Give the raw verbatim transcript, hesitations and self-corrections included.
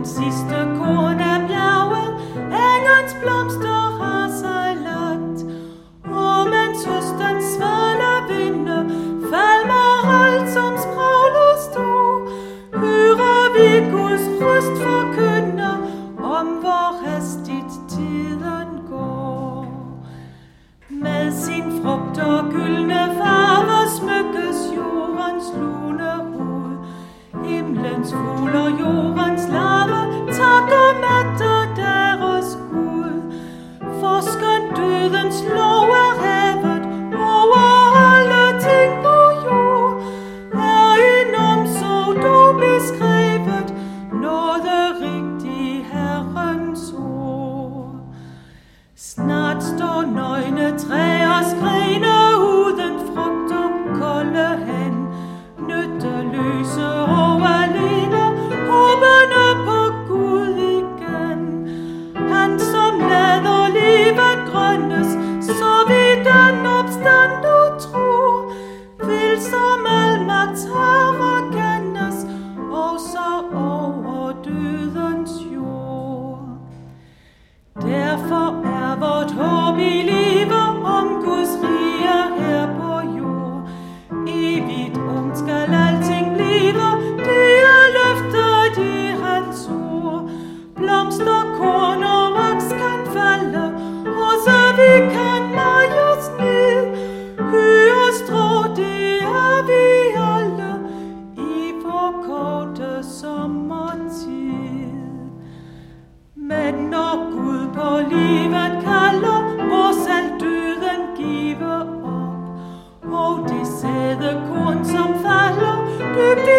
sidste korn er bjerget, engens blomster har sig lagt. Og mens høstens svale vinde falmer alt som spraglet stå, hører vi Guds røst forkynde om hvor hastigt tiden går. Med sin frugt og gyldne farve smykkes jordens lune hoved. Himlens fugl og jordens larve takker mætte deres Gud. For skønt dødens lov er hævet over alle ting på jord, er en omsorg dog beskrevet, nåderig i Herrens ord. Snart står nøgne træers grene uden frugt og kolde hen, nytteløse og alene, håbende på Gud igen. Han som lader livet grønnes, så vidt den opstand du tror, vil som almagts herre kendes, også over dødens jord. Derfor er vort håb i livet om Guds rige her på jord. Evigt ungt skal alting blive, det er løftet i hans ord. Blomster, korn og vaks kan falde, og så vi kan mejes ned. Hø og strå, det er vi alle i vor korte sommertid. Men når Gud på livet kalder, må selv døden give op. Og det sæde korn som falder, dybt